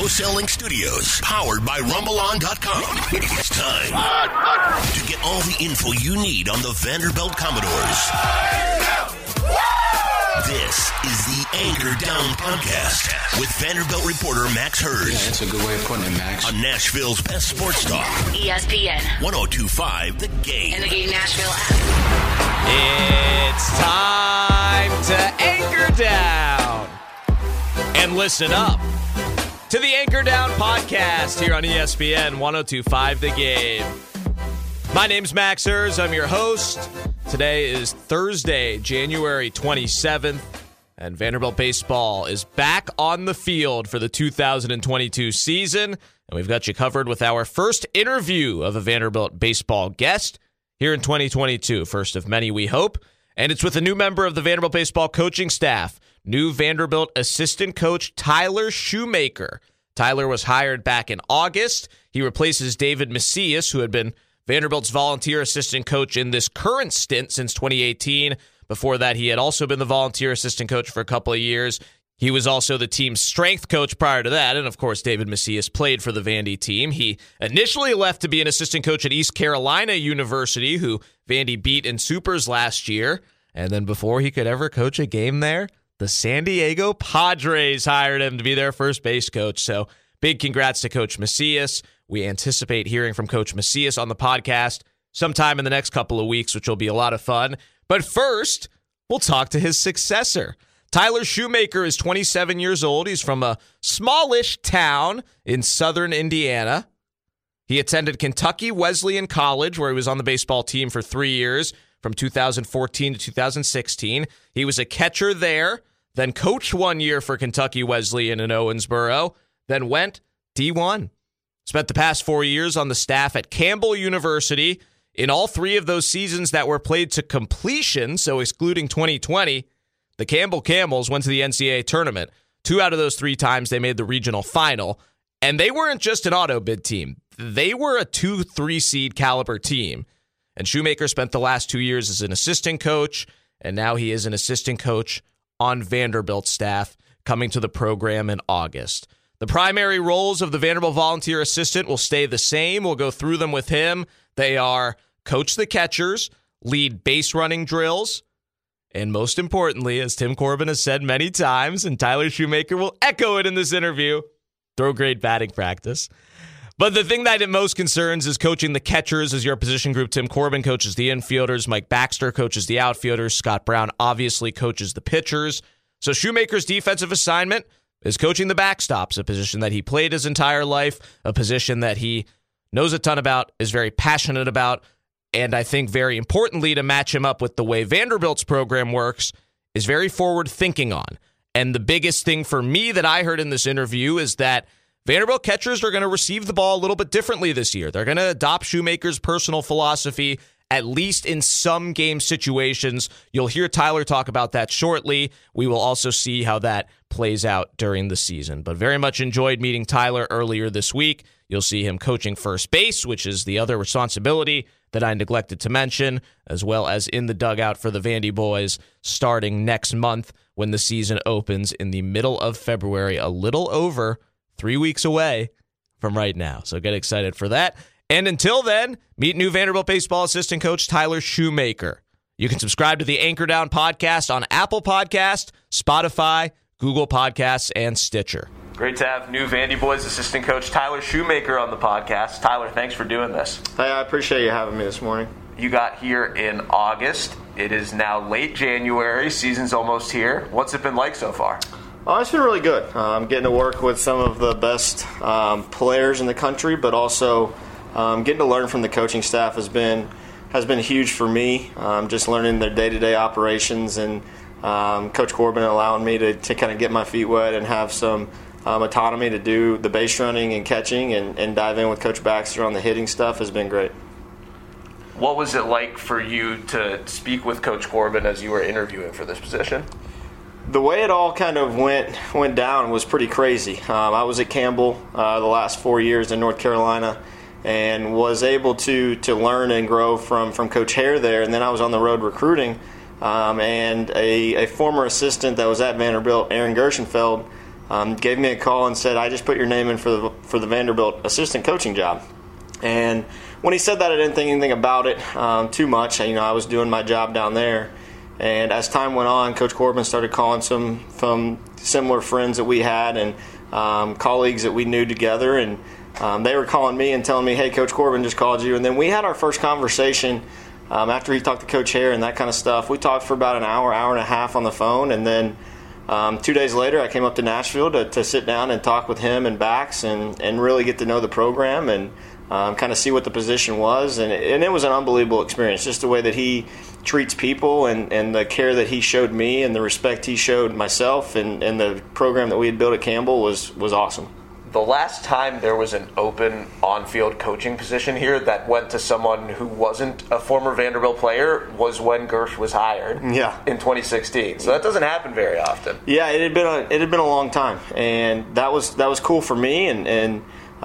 Selling Studios, powered by RumbleOn.com. It's time to get all the info you need on the Vanderbilt Commodores. This is the Anchor Down Podcast with Vanderbilt reporter Max Hers. Yeah, that's a good way of putting it, Max. On Nashville's best sports talk. ESPN 102.5 The Game. and the Game Nashville app. It's time to anchor down and listen up to the Anchor Down Podcast here on ESPN 102.5 The Game. My name's Max Hers. I'm your host. Today is Thursday, January 27th, and Vanderbilt baseball is back on the field for the 2022 season, and we've got you covered with our first interview of a Vanderbilt baseball guest here in 2022, first of many, we hope, and it's with a new member of the Vanderbilt baseball coaching staff, new Vanderbilt assistant coach Tyler Shoemaker. Tyler was hired back in August. He replaces David Macias, who had been Vanderbilt's volunteer assistant coach in this current stint since 2018. Before that, he had also been the volunteer assistant coach for a couple of years. He was also the team's strength coach prior to that. And of course, David Macias played for the Vandy team. He initially left to be an assistant coach at East Carolina University, who Vandy beat in Supers last year. And then before he could ever coach a game there, the San Diego Padres hired him to be their first base coach. So big congrats to Coach Macias. We anticipate hearing from Coach Macias on the podcast sometime in the next couple of weeks, which will be a lot of fun. But first, we'll talk to his successor. Tyler Shoemaker is 27 years old. He's from a smallish town in southern Indiana. He attended Kentucky Wesleyan College, where he was on the baseball team for 3 years, from 2014 to 2016. He was a catcher there, then coached 1 year for Kentucky Wesleyan in Owensboro, then went D1. Spent the past 4 years on the staff at Campbell University. In all three of those seasons that were played to completion, so excluding 2020, the Campbell Camels went to the NCAA tournament. 2 out of those 3 times they made the regional final. And they weren't just an auto bid team. They were a 2-3 seed caliber team. And Shoemaker spent the last 2 years as an assistant coach, and now he is an assistant coach on Vanderbilt's staff, coming to the program in August. The primary roles of the Vanderbilt volunteer assistant will stay the same. We'll go through them with him. They are coach the catchers, lead base running drills, and most importantly, as Tim Corbin has said many times, and Tyler Shoemaker will echo it in this interview, throw great batting practice. But the thing that it most concerns is coaching the catchers as your position group. Tim Corbin coaches the infielders. Mike Baxter coaches the outfielders. Scott Brown obviously coaches the pitchers. So Shoemaker's defensive assignment is coaching the backstops, a position that he played his entire life, a position that he knows a ton about, is very passionate about, and I think very importantly to match him up with the way Vanderbilt's program works, is very forward-thinking on. And the biggest thing for me that I heard in this interview is that Vanderbilt catchers are going to receive the ball a little bit differently this year. They're going to adopt Shoemaker's personal philosophy, at least in some game situations. You'll hear Tyler talk about that shortly. We will also see how that plays out during the season. But very much enjoyed meeting Tyler earlier this week. You'll see him coaching first base, which is the other responsibility that I neglected to mention, as well as in the dugout for the Vandy boys starting next month when the season opens in the middle of February, a little over 3 weeks away from right now. So get excited for that. And until then, meet new Vanderbilt baseball assistant coach Tyler Shoemaker. You can subscribe to the Anchor Down podcast on Apple Podcast, Spotify, Google Podcasts, and Stitcher. Great to have new Vandy boys assistant coach Tyler Shoemaker on the podcast. Tyler, thanks for doing this. Hey, I appreciate you having me this morning. You got here in August. It is now late January. Season's almost here. What's it been like so far? Oh, it's been really good. I'm getting to work with some of the best players in the country, but also getting to learn from the coaching staff has been huge for me. Just learning their day-to-day operations, and Coach Corbin allowing me to kind of get my feet wet and have some autonomy to do the base running and catching, and dive in with Coach Baxter on the hitting stuff has been great. What was it like for you to speak with Coach Corbin as you were interviewing for this position? The way it all kind of went down was pretty crazy. I was at Campbell the last 4 years in North Carolina, and was able to learn and grow from Coach Hare there. And then I was on the road recruiting, and a former assistant that was at Vanderbilt, Aaron Gershenfeld, gave me a call and said, I just put your name in for the Vanderbilt assistant coaching job. And when he said that, I didn't think anything about it too much. I was doing my job down there. And as time went on, Coach Corbin started calling some from similar friends that we had and colleagues that we knew together. And they were calling me and telling me, hey, Coach Corbin just called you. And then we had our first conversation after he talked to Coach Hare and that kind of stuff. We talked for about an hour and a half on the phone. And then 2 days later, I came up to Nashville to sit down and talk with him and Bax and really get to know the program and kind of see what the position was. And it was an unbelievable experience, just the way that he treats people and the care that he showed me and the respect he showed myself and the program that we had built at Campbell was awesome. The last time there was an open on-field coaching position here that went to someone who wasn't a former Vanderbilt player was when Gersh was hired in 2016. So that doesn't happen very often. Yeah, it had been a long time, and that was cool for me. And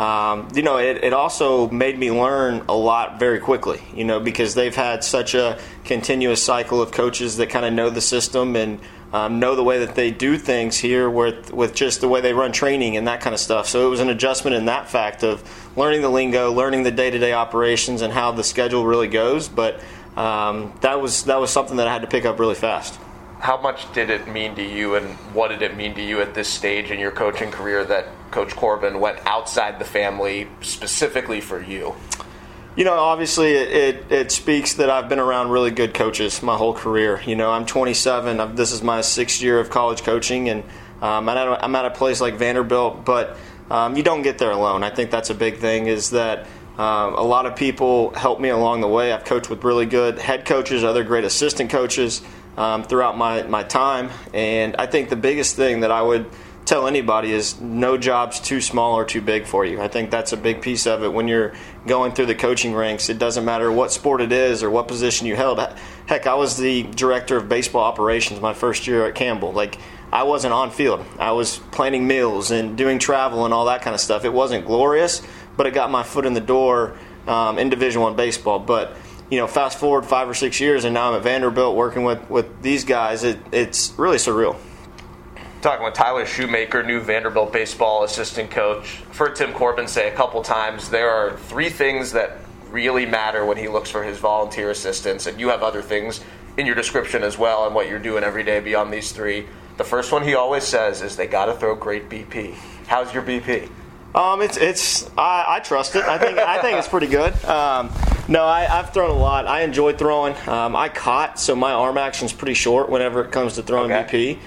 it also made me learn a lot very quickly. Because they've had such a continuous cycle of coaches that kind of know the system and know the way that they do things here with just the way they run training and that kind of stuff. So it was an adjustment in that fact of learning the lingo, learning the day-to-day operations and how the schedule really goes. But that was something that I had to pick up really fast. How much did it mean to you, and what did it mean to you at this stage in your coaching career that Coach Corbin went outside the family specifically for you? Obviously it speaks that I've been around really good coaches my whole career. I'm 27. This is my 6th year of college coaching, and I'm at a place like Vanderbilt, but you don't get there alone. I think that's a big thing, is that a lot of people helped me along the way. I've coached with really good head coaches, other great assistant coaches throughout my time, and I think the biggest thing that I would tell anybody is no job's too small or too big for you. I think that's a big piece of it when you're going through the coaching ranks. It doesn't matter what sport it is or what position you held. Heck, I was the director of baseball operations my first year at Campbell. I wasn't on field. I was planning meals and doing travel and all that kind of stuff. It wasn't glorious, but it got my foot in the door in Division I baseball. But fast forward 5 or 6 years, and now I'm at Vanderbilt working with these guys. It's really surreal. Talking with Tyler Shoemaker, new Vanderbilt baseball assistant coach. I've heard Tim Corbin say a couple times there are 3 things that really matter when he looks for his volunteer assistants, and you have other things in your description as well and what you're doing every day beyond these 3. The first one he always says is they got to throw great BP. How's your BP? I trust it. I think it's pretty good. I've thrown a lot. I enjoy throwing. I caught, so my arm action's pretty short whenever it comes to throwing BP.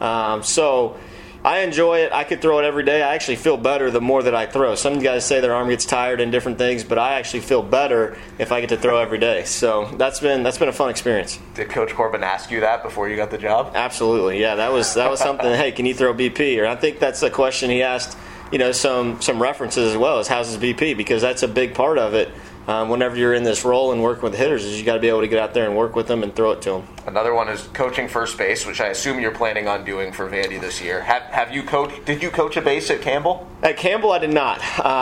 So I enjoy it. I could throw it every day. I actually feel better the more that I throw. Some guys say their arm gets tired and different things, but I actually feel better if I get to throw every day. So that's been a fun experience. Did Coach Corbin ask you that before you got the job? Absolutely. Yeah, that was something. Hey, can you throw BP? Or I think that's a question he asked. Some references as well as how's his BP, because that's a big part of it. Whenever you're in this role and working with hitters, is you got to be able to get out there and work with them and throw it to them. Another one is coaching first base, which I assume you're planning on doing for Vandy this year. Have you coached? Did you coach a base at Campbell? At Campbell, I did not.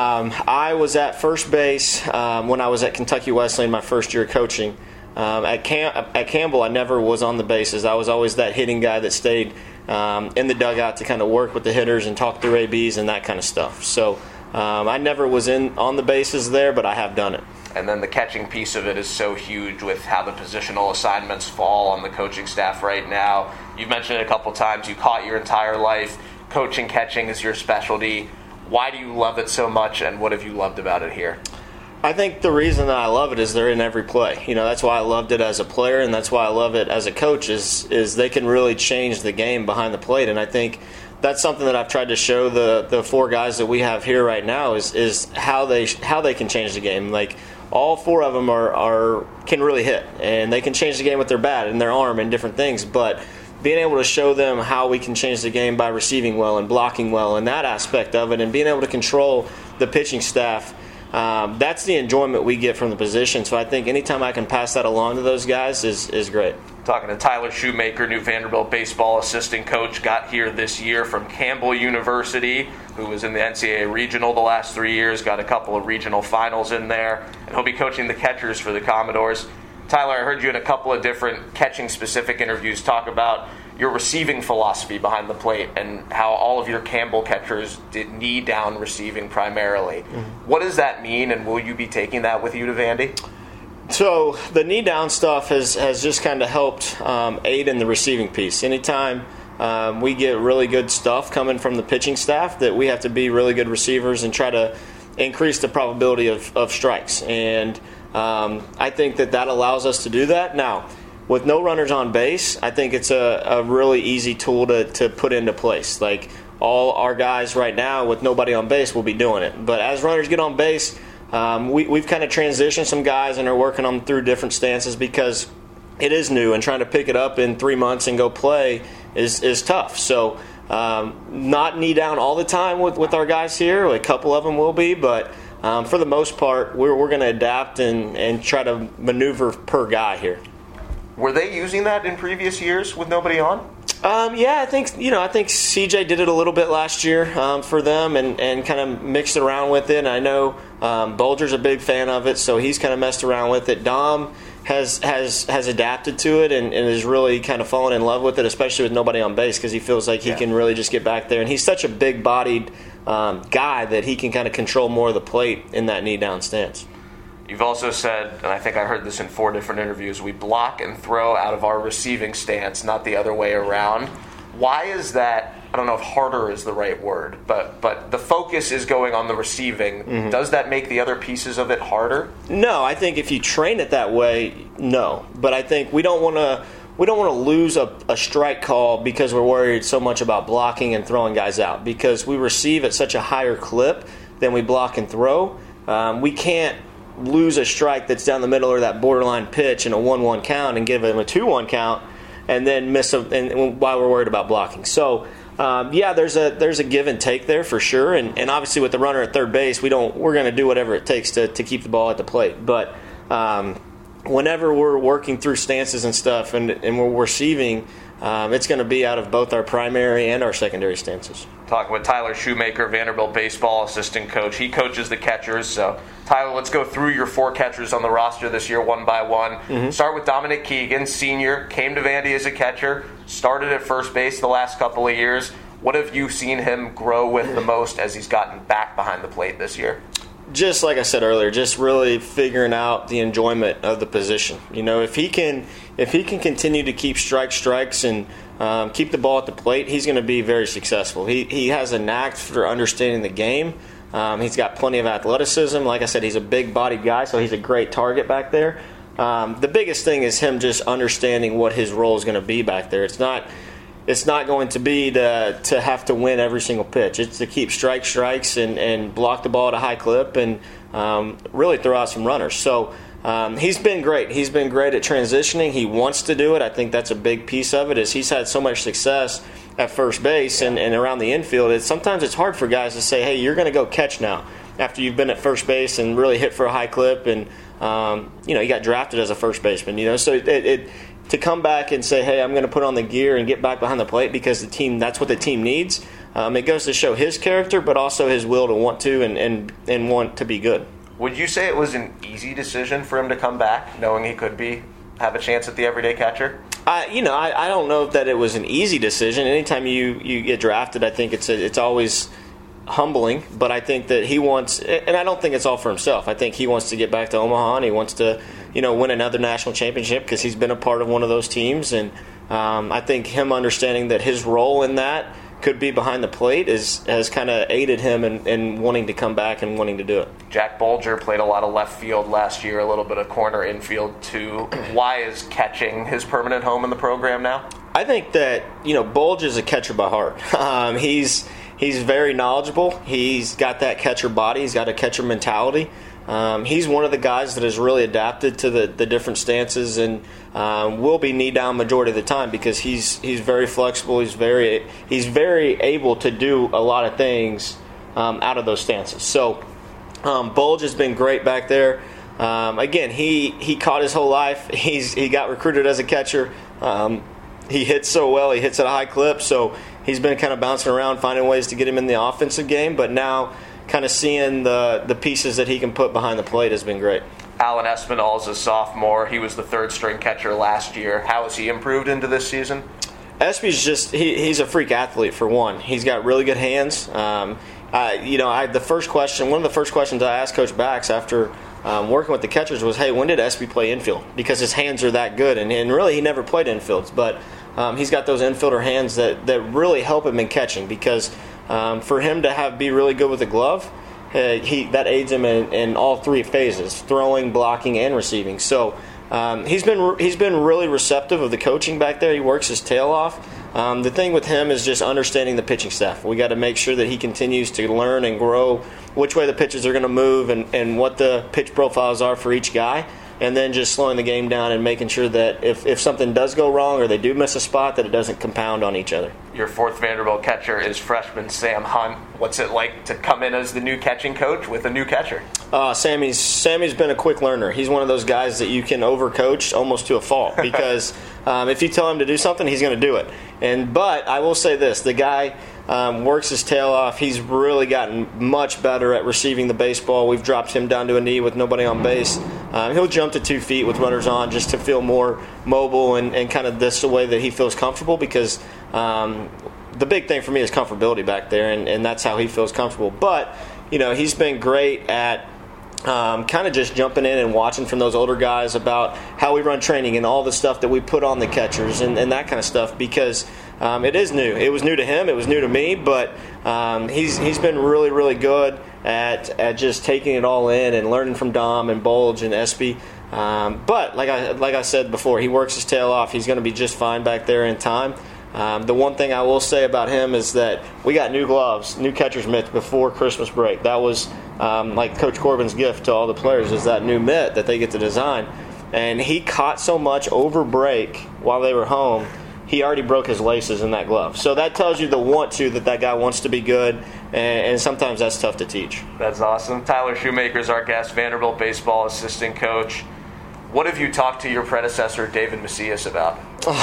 I was at first base when I was at Kentucky Wesleyan my first year coaching. At Campbell, I never was on the bases. I was always that hitting guy that stayed in the dugout to kind of work with the hitters and talk through ABs and that kind of stuff. So I never was on the bases there, but I have done it. And then the catching piece of it is so huge with how the positional assignments fall on the coaching staff right now. You've mentioned it a couple times. You caught your entire life. Coaching, catching is your specialty. Why do you love it so much, and what have you loved about it here? I think the reason that I love it is they're in every play. That's why I loved it as a player, and that's why I love it as a coach is they can really change the game behind the plate. And I think that's something that I've tried to show the 4 guys that we have here right now is how they can change the game. All 4 of them can really hit, and they can change the game with their bat and their arm and different things. But being able to show them how we can change the game by receiving well and blocking well and that aspect of it, and being able to control the pitching staff, that's the enjoyment we get from the position. So I think anytime I can pass that along to those guys is great. Talking to Tyler Shoemaker, new Vanderbilt baseball assistant coach, got here this year from Campbell University, who was in the NCAA Regional the last 3 years, got a couple of regional finals in there, and he'll be coaching the catchers for the Commodores. Tyler, I heard you in a couple of different catching-specific interviews talk about your receiving philosophy behind the plate and how all of your Campbell catchers did knee down receiving primarily. Mm-hmm. What does that mean, and will you be taking that with you to Vandy? So the knee down stuff has just kind of helped aid in the receiving piece. Anytime we get really good stuff coming from the pitching staff, that we have to be really good receivers and try to increase the probability of strikes. And I think that allows us to do that. Now, with no runners on base, I think it's a really easy tool to put into place. Like, all our guys right now with nobody on base will be doing it. But as runners get on base, we've kind of transitioned some guys and are working them through different stances because it is new, and trying to pick it up in 3 months and go play is tough. So not knee down all the time with our guys here. A couple of them will be, but for the most part, we're going to adapt and try to maneuver per guy here. Were they using that in previous years with nobody on? Yeah, I think CJ did it a little bit last year for them and kind of mixed around with it. And I know Bolger's a big fan of it, so he's kind of messed around with it. Dom has adapted to it and is really kind of fallen in love with it, especially with nobody on base, because he feels like he can really just get back there. And he's such a big-bodied guy that he can kind of control more of the plate in that knee-down stance. You've also said, and I think I heard this in 4 different interviews, we block and throw out of our receiving stance, not the other way around. Why is that? I don't know if harder is the right word, but the focus is going on the receiving. Mm-hmm. Does that make the other pieces of it harder? No, I think if you train it that way, no. But I think we don't want to lose a strike call because we're worried so much about blocking and throwing guys out, because we receive at such a higher clip than we block and throw. We can't lose a strike that's down the middle or that borderline pitch in a 1-1 count and give him a 2-1 count and then miss and while we're worried about blocking. So there's a give and take there for sure, and obviously with the runner at third base, we're going to do whatever it takes to keep the ball at the plate. But whenever we're working through stances and stuff and we're receiving, it's going to be out of both our primary and our secondary stances. Talking with Tyler Shoemaker, Vanderbilt baseball assistant coach. He coaches the catchers. So, Tyler, let's go through your 4 catchers on the roster this year one by one. Mm-hmm. Start with Dominic Keegan, senior, came to Vandy as a catcher, started at first base the last couple of years. What have you seen him grow with the most as he's gotten back behind the plate this year? Just like I said earlier, just really figuring out the enjoyment of the position. If he can continue to keep strikes and keep the ball at the plate, he's going to be very successful. He has a knack for understanding the game. He's got plenty of athleticism. Like I said, he's a big-bodied guy, so he's a great target back there. The biggest thing is him just understanding what his role is going to be back there. It's not going to be to have to win every single pitch. It's to keep strikes and block the ball at a high clip and really throw out some runners. So he's been great. He's been great at transitioning. He wants to do it. I think that's a big piece of it, is he's had so much success at first base and around the infield. Sometimes it's hard for guys to say, hey, you're going to go catch now after you've been at first base and really hit for a high clip. And, you got drafted as a first baseman, so to come back and say, hey, I'm going to put on the gear and get back behind the plate because that's what the team needs. It goes to show his character, but also his will to want to and want to be good. Would you say it was an easy decision for him to come back, knowing he could have a chance at the everyday catcher? I don't know that it was an easy decision. Anytime you get drafted, I think it's always humbling, but I think that he wants, and I don't think it's all for himself. I think he wants to get back to Omaha and he wants to, win another national championship because he's been a part of one of those teams. And I think him understanding that his role in that could be behind the plate has kind of aided him in wanting to come back and wanting to do it. Jack Bolger played a lot of left field last year, a little bit of corner infield too. Why is catching his permanent home in the program now? I think that, Bolger is a catcher by heart. He's very knowledgeable. He's got that catcher body. He's got a catcher mentality. He's one of the guys that has really adapted to the different stances and will be knee down majority of the time because he's very flexible. He's very able to do a lot of things out of those stances. So Bulge has been great back there. Again, he caught his whole life. He got recruited as a catcher. He hits so well. He hits at a high clip. So he's been kind of bouncing around, finding ways to get him in the offensive game. But now, kind of seeing the pieces that he can put behind the plate has been great. Alan Espinal is a sophomore. He was the third-string catcher last year. How has he improved into this season? Espy's just he's a freak athlete for one. He's got really good hands. One of the first questions I asked Coach Bax after working with the catchers was, hey, when did Espy play infield? Because his hands are that good, and really he never played infields, but he's got those infielder hands that really help him in catching, because for him to be really good with a glove, that aids him in all three phases: throwing, blocking, and receiving. So he's been really receptive of the coaching back there. He works his tail off. The thing with him is just understanding the pitching staff. We got to make sure that he continues to learn and grow which way the pitches are going to move and what the pitch profiles are for each guy, and then just slowing the game down and making sure that if something does go wrong or they do miss a spot, that it doesn't compound on each other. Your fourth Vanderbilt catcher is freshman Sam Hunt. What's it like to come in as the new catching coach with a new catcher? Sammy's been a quick learner. He's one of those guys that you can overcoach almost to a fault, because if you tell him to do something, he's going to do it. But I will say this, the guy works his tail off. He's really gotten much better at receiving the baseball. We've dropped him down to a knee with nobody on base. He'll jump to 2 feet with runners on just to feel more mobile and kind of this the way that he feels comfortable, because the big thing for me is comfortability back there, and that's how he feels comfortable. But, he's been great at kind of just jumping in and watching from those older guys about how we run training and all the stuff that we put on the catchers and that kind of stuff, because it is new. It was new to him. It was new to me, but he's been really, really good at just taking it all in and learning from Dom and Bulge and Espy. But like I said before, he works his tail off. He's going to be just fine back there in time. The one thing I will say about him is that we got new gloves, new catcher's mitts before Christmas break. That was like Coach Corbin's gift to all the players, is that new mitt that they get to design. And he caught so much over break while they were home, he already broke his laces in that glove. So that tells you the that guy wants to be good, and sometimes that's tough to teach. That's awesome. Tyler Shoemaker is our guest, Vanderbilt baseball assistant coach. What have you talked to your predecessor, David Macias, about?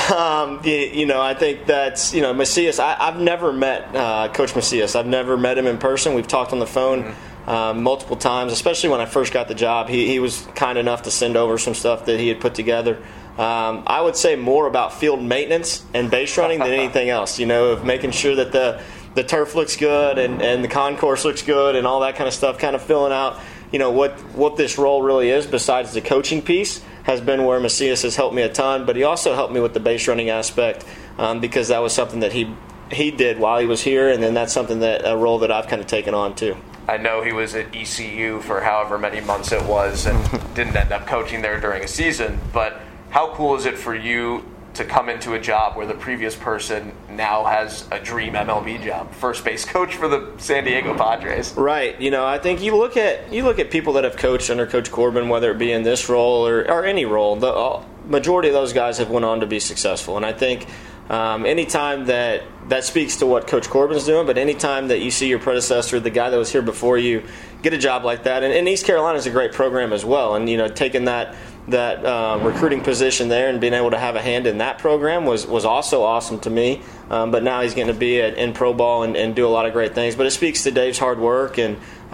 I think that's, Macias. I've never met Coach Macias. I've never met him in person. We've talked on the phone multiple times, especially when I first got the job. He was kind enough to send over some stuff that he had put together. I would say more about field maintenance and base running than anything else, of making sure that the turf looks good and the concourse looks good and all that kind of stuff, kind of filling out what this role really is besides the coaching piece has been where Macias has helped me a ton, but he also helped me with the base running aspect because that was something that he did while he was here, and then that's a role that I've kind of taken on too. I know he was at ECU for however many months it was and didn't end up coaching there during a season, but how cool is it for you to come into a job where the previous person now has a dream MLB job, first base coach for the San Diego Padres? Right. I think you look at people that have coached under Coach Corbin, whether it be in this role or any role, the majority of those guys have went on to be successful. And I think anytime that speaks to what Coach Corbin's doing, but anytime that you see your predecessor, the guy that was here before you, get a job like that, and East Carolina is a great program as well, and taking that recruiting position there and being able to have a hand in that program was also awesome to me. But now he's going to be in pro ball and do a lot of great things. But it speaks to Dave's hard work, and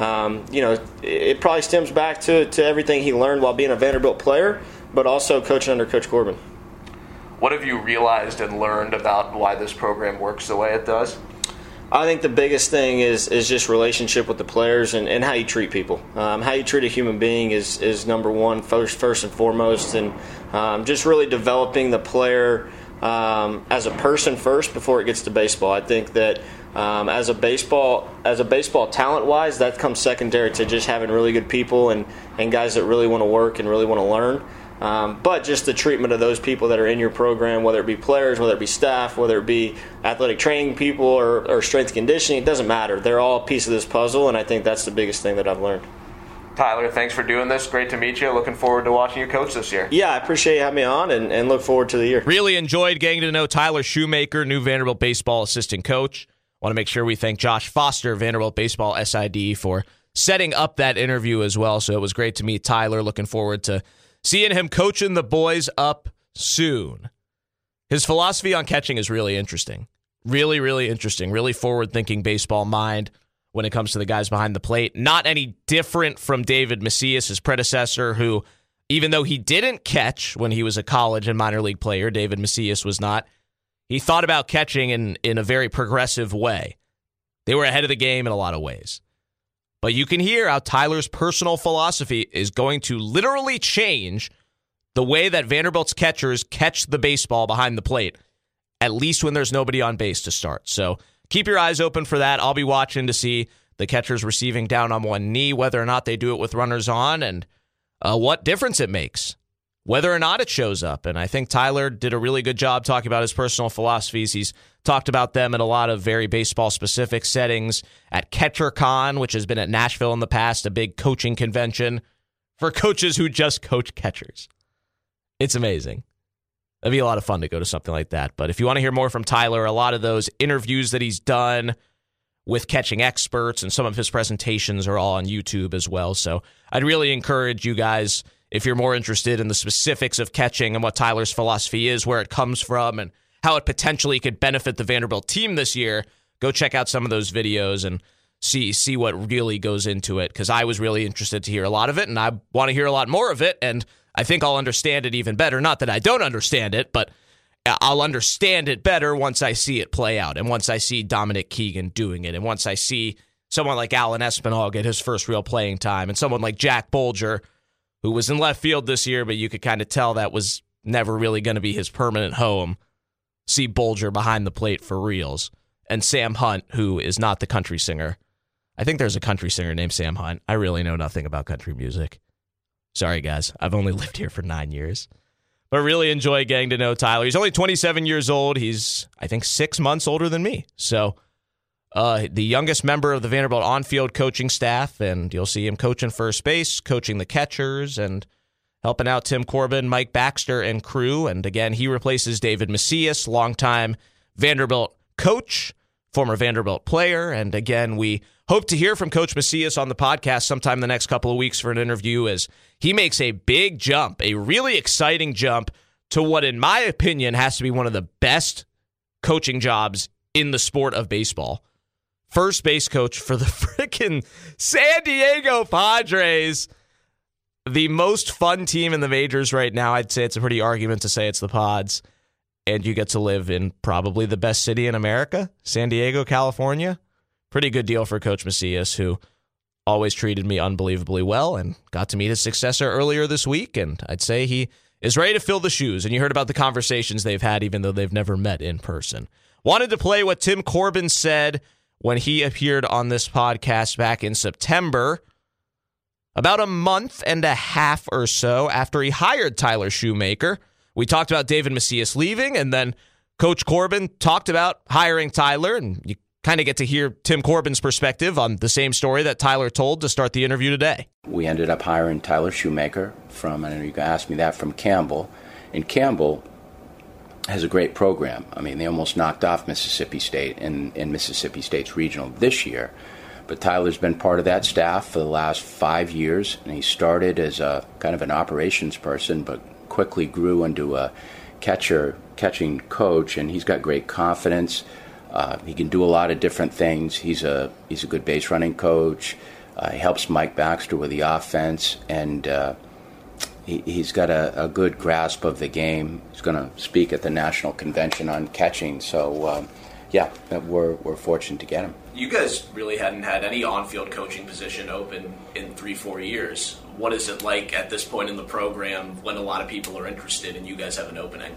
it probably stems back to everything he learned while being a Vanderbilt player, but also coaching under Coach Corbin. What have you realized and learned about why this program works the way it does? I think the biggest thing is just relationship with the players and how you treat people. How you treat a human being is number one, first and foremost, and just really developing the player as a person first before it gets to baseball. I think that as a baseball talent-wise, that comes secondary to just having really good people and guys that really want to work and really want to learn. But just the treatment of those people that are in your program, whether it be players, whether it be staff, whether it be athletic training people or strength conditioning, it doesn't matter. They're all a piece of this puzzle, and I think that's the biggest thing that I've learned. Tyler, thanks for doing this. Great to meet you. Looking forward to watching you coach this year. Yeah, I appreciate you having me on and look forward to the year. Really enjoyed getting to know Tyler Shoemaker, new Vanderbilt baseball assistant coach. Want to make sure we thank Josh Foster, Vanderbilt baseball SID, for setting up that interview as well. So it was great to meet Tyler. Looking forward to seeing him coaching the boys up soon. His philosophy on catching is really interesting. Really, really interesting. Really forward-thinking baseball mind when it comes to the guys behind the plate. Not any different from David Macias, his predecessor, who, even though he didn't catch when he was a college and minor league player, David Macias was not, he thought about catching in a very progressive way. They were ahead of the game in a lot of ways. But you can hear how Tyler's personal philosophy is going to literally change the way that Vanderbilt's catchers catch the baseball behind the plate, at least when there's nobody on base to start. So keep your eyes open for that. I'll be watching to see the catchers receiving down on one knee, whether or not they do it with runners on, and what difference it makes, whether or not it shows up. And I think Tyler did a really good job talking about his personal philosophies. He's talked about them in a lot of very baseball-specific settings at CatcherCon, which has been at Nashville in the past, a big coaching convention for coaches who just coach catchers. It's amazing. It'd be a lot of fun to go to something like that. But if you want to hear more from Tyler, a lot of those interviews that he's done with catching experts and some of his presentations are all on YouTube as well. So I'd really encourage you guys, if you're more interested in the specifics of catching and what Tyler's philosophy is, where it comes from, and how it potentially could benefit the Vanderbilt team this year, go check out some of those videos and see what really goes into it, because I was really interested to hear a lot of it, and I want to hear a lot more of it, and I think I'll understand it even better. Not that I don't understand it, but I'll understand it better once I see it play out, and once I see Dominic Keegan doing it, and once I see someone like Alan Espinal get his first real playing time, and someone like Jack Bolger, who was in left field this year, but you could kind of tell that was never really going to be his permanent home. See Bolger behind the plate for reals. And Sam Hunt, who is not the country singer. I think there's a country singer named Sam Hunt. I really know nothing about country music. Sorry, guys. I've only lived here for 9 years. But really enjoy getting to know Tyler. He's only 27 years old. He's, I think, 6 months older than me. So the youngest member of the Vanderbilt on-field coaching staff, and you'll see him coaching first base, coaching the catchers, and helping out Tim Corbin, Mike Baxter, and crew. And again, he replaces David Macias, longtime Vanderbilt coach, former Vanderbilt player. And again, we hope to hear from Coach Macias on the podcast sometime in the next couple of weeks for an interview, as he makes a big jump, a really exciting jump to what, in my opinion, has to be one of the best coaching jobs in the sport of baseball. First base coach for the freaking San Diego Padres. The most fun team in the majors right now. I'd say it's a pretty argument to say it's the Pods. And you get to live in probably the best city in America, San Diego, California. Pretty good deal for Coach Macias, who always treated me unbelievably well, and got to meet his successor earlier this week. And I'd say he is ready to fill the shoes. And you heard about the conversations they've had, even though they've never met in person. Wanted to play what Tim Corbin said when he appeared on this podcast back in September, about a month and a half or so after he hired Tyler Shoemaker. We talked about David Macias leaving, and then Coach Corbin talked about hiring Tyler, and you kind of get to hear Tim Corbin's perspective on the same story that Tyler told to start the interview today. We ended up hiring Tyler Shoemaker from, I know you asked me that, from Campbell. And Campbell has a great program. I mean, they almost knocked off Mississippi State in Mississippi State's regional this year. But Tyler's been part of that staff for the last 5 years, and he started as a kind of an operations person, but quickly grew into a catching coach, and he's got great confidence. He can do a lot of different things. He's a good base running coach. He helps Mike Baxter with the offense, and he's got a good grasp of the game. He's going to speak at the national convention on catching. So, we're fortunate to get him. You guys really hadn't had any on-field coaching position open in 3-4 years. What is it like at this point in the program when a lot of people are interested and you guys have an opening?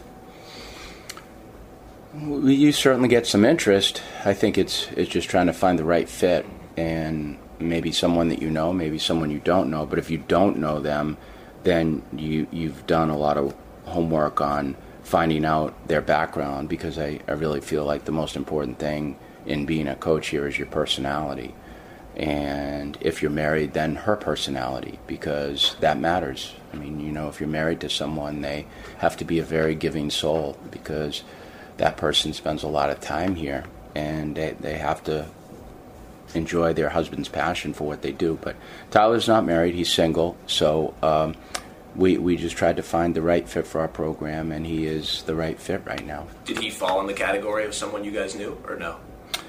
You certainly get some interest. I think it's just trying to find the right fit, and maybe someone that you know, maybe someone you don't know. But if you don't know them, then you've done a lot of homework on finding out their background, because I really feel like the most important thing in being a coach here is your personality. And if you're married, then her personality, because that matters. I mean, if you're married to someone, they have to be a very giving soul, because that person spends a lot of time here, and they have to enjoy their husband's passion for what they do. But Tyler's not married, he's single, so we just tried to find the right fit for our program, and he is the right fit right now. Did he fall in the category of someone you guys knew, or no?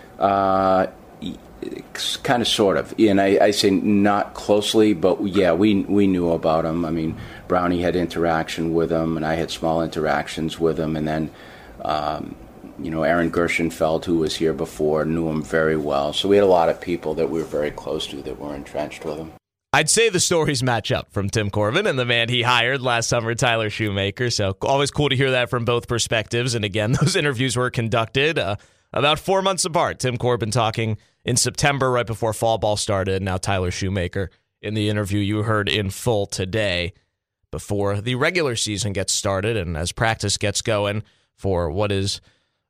Kind of, sort of. And I say not closely, but yeah, we knew about him. I mean, Brownie had interaction with him, and I had small interactions with him, and then Aaron Gershenfeld, who was here before, knew him very well. So we had a lot of people that we were very close to that were entrenched with him. I'd say the stories match up from Tim Corbin and the man he hired last summer, Tyler Shoemaker. So always cool to hear that from both perspectives. And again, those interviews were conducted about 4 months apart. Tim Corbin talking in September right before fall ball started. And now Tyler Shoemaker in the interview you heard in full today before the regular season gets started and as practice gets going for what is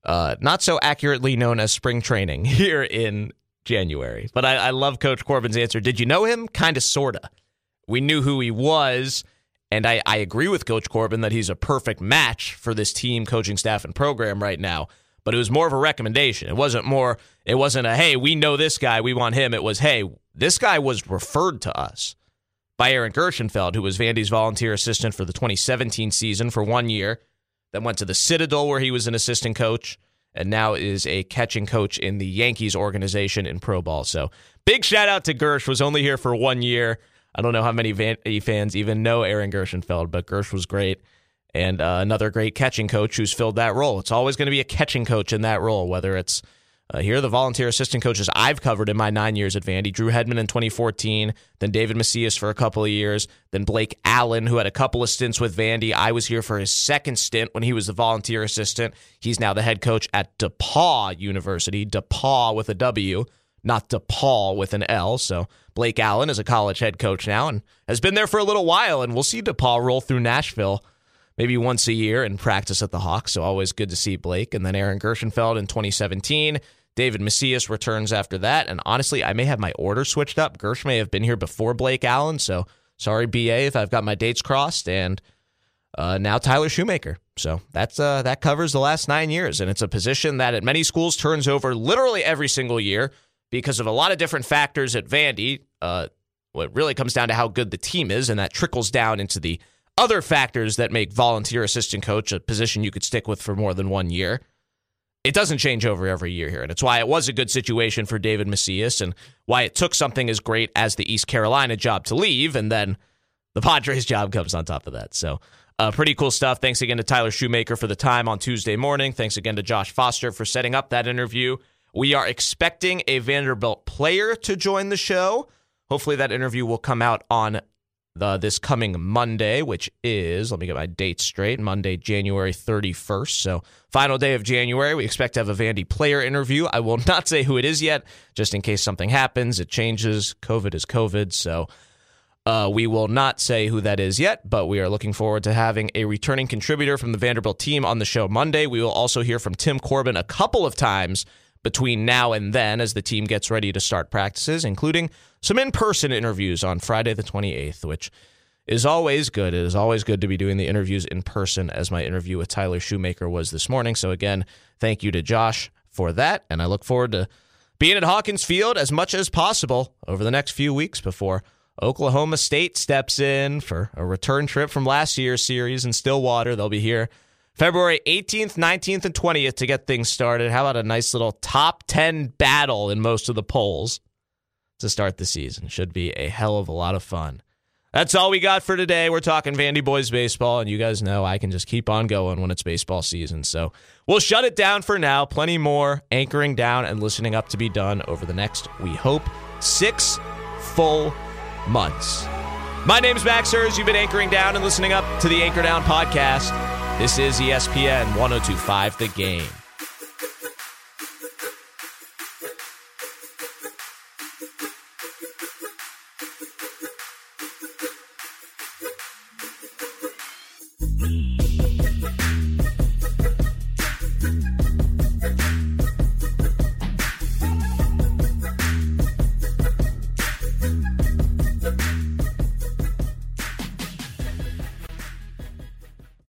not so accurately known as spring training here in January. But I love Coach Corbin's answer. Did you know him? Kind of, sort of. We knew who he was, and I agree with Coach Corbin that he's a perfect match for this team, coaching staff, and program right now. But it was more of a recommendation. It wasn't a, hey, we know this guy, we want him. It was, hey, this guy was referred to us by Aaron Gershenfeld, who was Vandy's volunteer assistant for the 2017 season for 1 year, then went to the Citadel where he was an assistant coach, and now is a catching coach in the Yankees organization in pro ball. So big shout out to Gersh, was only here for 1 year. I don't know how many Vandy fans even know Aaron Gershenfeld, but Gersh was great. And another great catching coach who's filled that role. It's always going to be a catching coach in that role, whether it's here, the volunteer assistant coaches I've covered in my 9 years at Vandy. Drew Hedman in 2014, then David Macias for a couple of years, then Blake Allen, who had a couple of stints with Vandy. I was here for his second stint when he was the volunteer assistant. He's now the head coach at DePauw University, DePauw with a W, not DePaul with an L. So Blake Allen is a college head coach now and has been there for a little while, and we'll see DePauw roll through Nashville maybe once a year and practice at the Hawks, so always good to see Blake. And then Aaron Gershenfeld in 2017. David Macias returns after that, and honestly, I may have my order switched up. Gersh may have been here before Blake Allen, so sorry, BA, if I've got my dates crossed. And now Tyler Shoemaker. So that covers the last 9 years, and it's a position that at many schools turns over literally every single year because of a lot of different factors at Vandy. What really comes down to how good the team is, and that trickles down into the other factors that make volunteer assistant coach a position you could stick with for more than 1 year. It doesn't change over every year here, and it's why it was a good situation for David Macias and why it took something as great as the East Carolina job to leave, and then the Padres job comes on top of that. So pretty cool stuff. Thanks again to Tyler Shoemaker for the time on Tuesday morning. Thanks again to Josh Foster for setting up that interview. We are expecting a Vanderbilt player to join the show. Hopefully that interview will come out on this coming Monday, which is, let me get my date straight, Monday, January 31st. So final day of January. We expect to have a Vandy player interview. I will not say who it is yet, just in case something happens. It changes. COVID is COVID. So we will not say who that is yet, but we are looking forward to having a returning contributor from the Vanderbilt team on the show Monday. We will also hear from Tim Corbin a couple of times between now and then as the team gets ready to start practices, including some in-person interviews on Friday the 28th, which is always good. It is always good to be doing the interviews in person, as my interview with Tyler Shoemaker was this morning. So again, thank you to Josh for that, and I look forward to being at Hawkins Field as much as possible over the next few weeks before Oklahoma State steps in for a return trip from last year's series in Stillwater. They'll be here February 18th, 19th, and 20th to get things started. How about a nice little top 10 battle in most of the polls to start the season? Should be a hell of a lot of fun. That's all we got for today. We're talking Vandy boys baseball, and you guys know I can just keep on going when it's baseball season. So we'll shut it down for now. Plenty more anchoring down and listening up to be done over the next, we hope, 6 full months. My name's Max Hers. You've been anchoring down and listening up to the Anchor Down podcast. This is ESPN 102.5 The Game.